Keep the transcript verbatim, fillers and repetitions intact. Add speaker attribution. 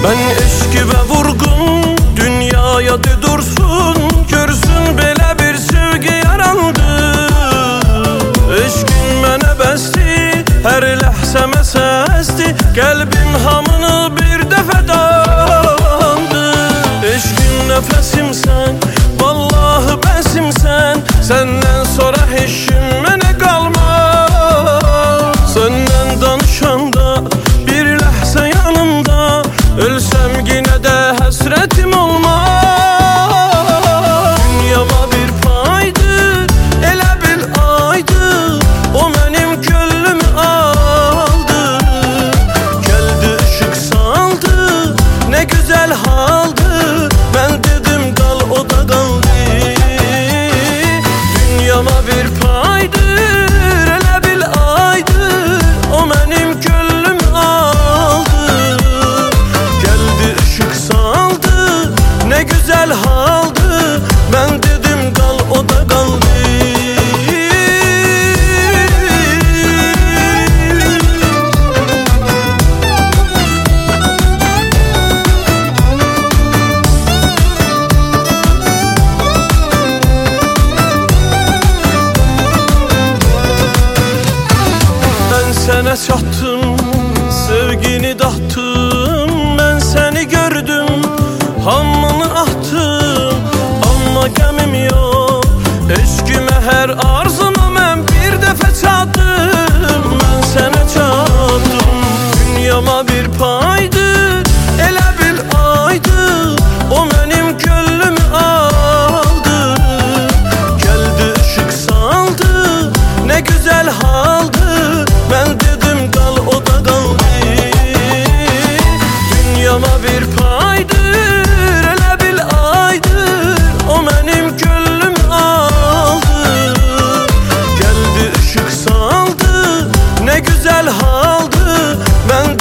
Speaker 1: Ben eşkime vurgun dünyaya de dursun, görsün belə bir sevgi yarandı. Eşkin mənə bəsdi, hər ləhzəmə səsdi, qəlbim hamını bir dəfə dandı. Eşkin nəfəsimsən, vallahi bəsimsən, səndən sonra heşim mənə qalmaz. Səndən danışanda bir ləhzə yanımda, ölsəm yine də həsrətim olmaz. Dünyama bir paydır, elə bil aydır, o mənim gönlümü aldı. Gəldi ışık saldı, nə gözəl haldı, mən dedim qal, o da qaldı. Dünyama bir paydır, elə bil aydır, o mənim gönlümü aldı. Gəldi ışık saldı, nə gözəl haldı, mən dedim qal, o da qaldı. Ben sənə çatdım, sevgini dattım, mən səni gördüm, hamını atdım, amma qəmim yox. Eşkimə hər arzuma mən bir dəfə çatdım, mən sənə çatdım. Dünyama bir paydır, elə bil aydır, o mənim gönlümü aldı. Gəldi ışık saldı, nə gözəl haldı, mən dedim qal, o da qaldı. Dünyama bir paydır, elə bil aydır, o mənim gönlümü aldı. Gəldi ışık saldı, nə gözəl haldı, mən